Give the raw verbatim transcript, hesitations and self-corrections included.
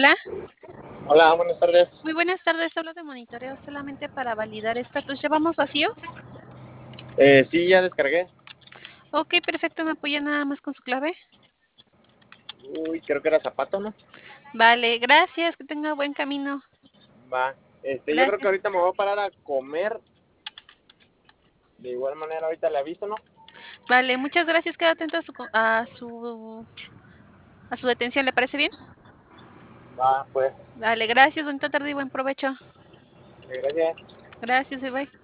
Hola. Hola, buenas tardes. Muy buenas tardes, hablo de monitoreo solamente para validar estatus, ¿llevamos vacíos? Eh, sí, ya descargué. Okey, perfecto, ¿me apoya nada más con su clave? Uy, creo que era zapato, ¿no? Vale, gracias, que tenga buen camino. Va. Este, yo creo que Gracias. ahorita me voy a parar a comer. De igual manera, ahorita le aviso, ¿no? Vale, muchas gracias, quedo atento a su co a su a su detención, ¿le parece bien? Va, pues. Vale, gracias, bonita tarde y buen provecho. Gracias. Gracias, bye, bye.